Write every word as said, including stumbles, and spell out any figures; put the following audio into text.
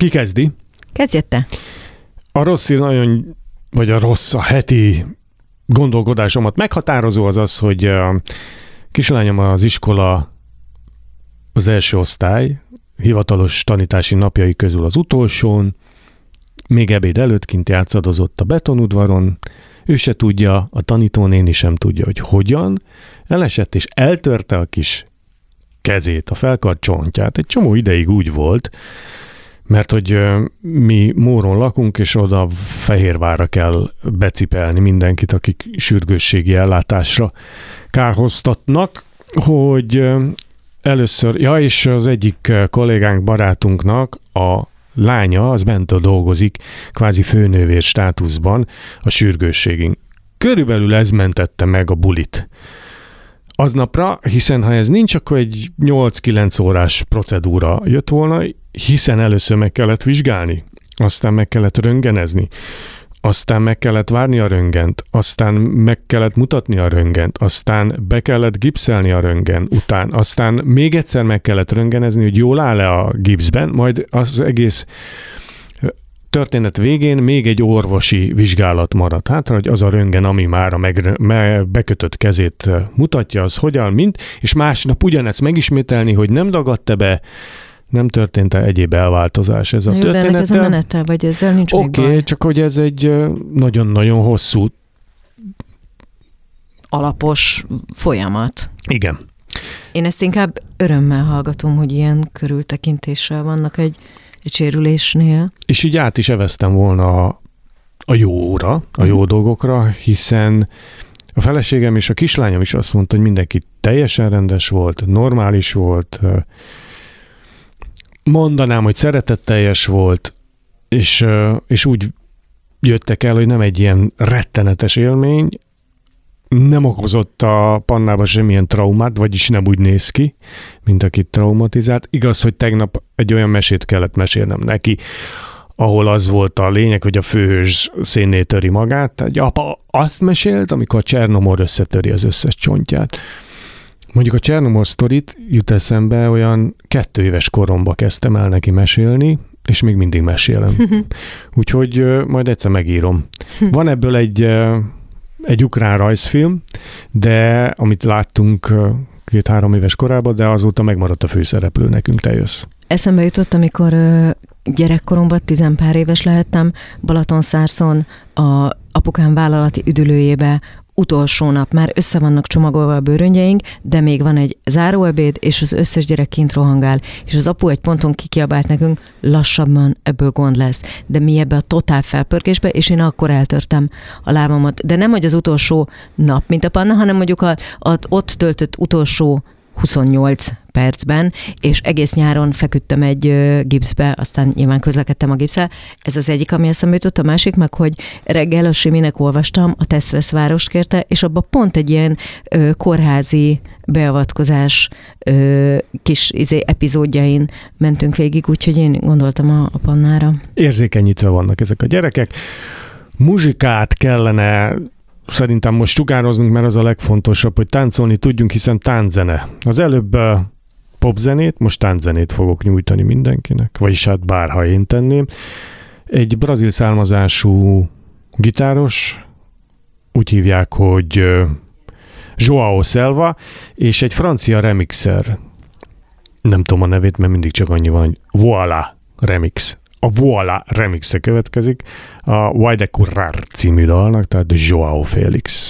Ki kezdi? Kezdjed te. A rossz nagyon, vagy a rossz, a heti gondolkodásomat meghatározó az az, hogy a kislányom az iskola az első osztály, hivatalos tanítási napjai közül az utolsón, még ebéd előtt kint játszadozott a betonudvaron, ő se tudja, a tanítónéni sem tudja, hogy hogyan, elesett és eltörte a kis kezét, a felkart csontját. Egy csomó ideig úgy volt, mert hogy mi Móron lakunk, és oda Fehérvárra kell becipelni mindenkit, akik sürgősségi ellátásra kárhoztatnak, hogy először, ja, és az egyik kollégánk, barátunknak a lánya, az bent dolgozik, kvázi főnővér státuszban a sürgősségén. Körülbelül ez mentette meg a bulit aznapra, hiszen ha ez nincs, akkor egy nyolc-kilenc órás procedúra jött volna, hiszen először meg kellett vizsgálni, aztán meg kellett röntgenezni, aztán meg kellett várni a röntgent, aztán meg kellett mutatni a röntgent, aztán be kellett gipszelni a röntgen után, aztán még egyszer meg kellett röntgenezni, hogy jól áll-e a gipszben, majd az egész történet végén még egy orvosi vizsgálat maradt hátra, hogy az a röntgen, ami már a meg, me, bekötött kezét mutatja, az hogyan, mint, és másnap ugyanezt megismételni, hogy nem dagadta be, nem történt-e egyéb elváltozás ez a jó, történet. De ennek ez a menete, vagy ezzel nincs okay, még baj? Oké, csak hogy ez egy nagyon-nagyon hosszú alapos folyamat. Igen. Én ezt inkább örömmel hallgatom, hogy ilyen körültekintéssel vannak egy, egy sérülésnél. És így át is eveztem volna a, a jóra, a jó mm. dolgokra, hiszen a feleségem és a kislányom is azt mondta, hogy mindenki teljesen rendes volt, normális volt, mondanám, hogy szeretetteljes volt, és, és úgy jöttek el, hogy nem egy ilyen rettenetes élmény, nem okozott a Pannába semmilyen traumát, vagyis nem úgy néz ki, mint akit traumatizált. Igaz, hogy tegnap egy olyan mesét kellett mesélnem neki, ahol az volt a lényeg, hogy a főhős szénné töri magát. Egy apa azt mesélt, amikor a Csernomor összetöri az összes csontját. Mondjuk a Csernomor sztorit jut eszembe, olyan kettő éves koromba kezdtem el neki mesélni, és még mindig mesélem. Úgyhogy majd egyszer megírom. Van ebből egy, egy ukrán rajzfilm, de amit láttunk két-három éves korában, de azóta megmaradt a főszereplő nekünk, te jössz. Eszembe jutott, amikor gyerekkoromban, tizenpár éves lehettem, Balatonszárszon a apukám vállalati üdülőjébe utolsó nap, már össze vannak csomagolva a bőröngyeink, de még van egy záróebéd, és az összes gyerek kint rohangál, és az apu egy ponton kikiabált nekünk, lassabban, ebből gond lesz. De mi ebbe a totál felpörkésbe, és én akkor eltörtem a lábamat. De nem, hogy az utolsó nap, mint a Panna, hanem mondjuk a, a ott töltött utolsó huszonnyolc percben, és egész nyáron feküdtem egy ö, gipszbe, aztán nyilván közlekedtem a gipsszel. Ez az egyik, ami eszembe jutott, a másik meg, hogy reggel a Siminek olvastam, a Tesz-Vesz várost kérte, és abban pont egy ilyen ö, kórházi beavatkozás ö, kis izé, epizódjain mentünk végig, úgyhogy én gondoltam a, a Pannára. Érzékenyítve vannak ezek a gyerekek. Muzsikát kellene szerintem most sugároznunk, mert az a legfontosabb, hogy táncolni tudjunk, hiszen tánczene. Az előbb uh, popzenét, most tánczenét fogok nyújtani mindenkinek, vagyis hát bárha én tenném. Egy brazil származású gitáros, úgy hívják, hogy uh, João Selva, és egy francia remixer. Nem tudom a nevét, mert mindig csak annyi van, hogy Voilà remix. A Voilà remix-e következik a Why de Currar című dalnak, tehát João Félix.